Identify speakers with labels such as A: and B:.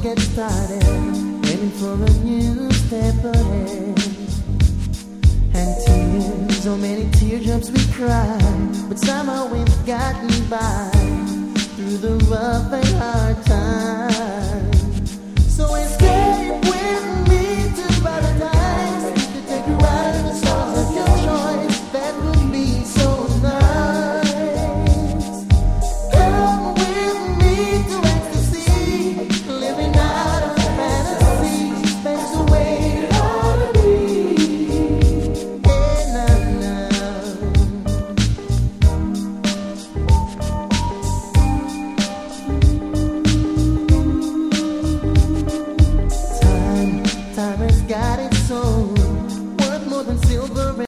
A: get started, waiting for a new step ahead. And tears, so many teardrops we cried, but somehow we've gotten by through the rough and hard times. So escape with me to paradise, to take a ride in the stars of your choice. That would be so nice. Come with me to ecstasy, living out of fantasy. That's the way it ought to be. Time has got its own